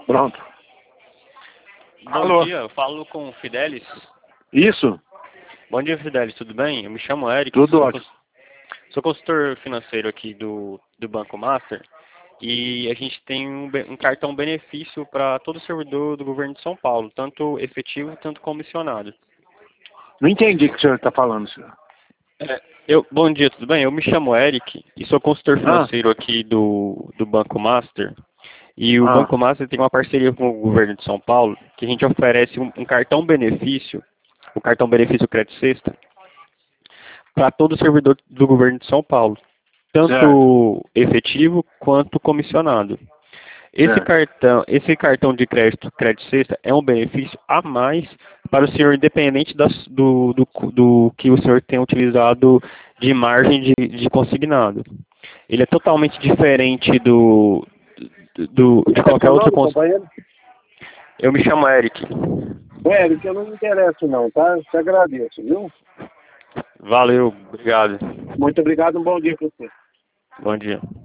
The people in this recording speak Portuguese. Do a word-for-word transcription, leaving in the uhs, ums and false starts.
Pronto. Bom Alô? dia, eu falo com o Fidelis. Isso? Bom dia, Fidelis, tudo bem? Eu me chamo Eric, Tudo sou, ótimo. cons- sou consultor financeiro aqui do, do Banco Master e a gente tem um, be- um cartão benefício para todo servidor do governo de São Paulo, tanto efetivo quanto comissionado. Não entendi o que o senhor está falando, senhor. É, eu, bom dia, tudo bem? Eu me chamo Eric e sou consultor Ah, financeiro aqui do, do Banco Master. E o ah, Banco Master tem uma parceria com o governo de São Paulo, que a gente oferece um, um cartão benefício, o cartão benefício Crédito Sexta, para todo servidor do governo de São Paulo, certo, tanto efetivo quanto comissionado. Esse certo. cartão, esse cartão de crédito, crédito sexta, é um benefício a mais para o senhor, independente das, do, do, do que o senhor tenha utilizado de margem de, de consignado. Ele é totalmente diferente do, do, Como de é que é qualquer seu outro. nome, cons- companheiro? Eu me chamo Eric. Ô, Eric, eu não me interesso não, tá? Te agradeço, viu? Valeu, obrigado. Muito obrigado, um bom dia para você. Bom dia.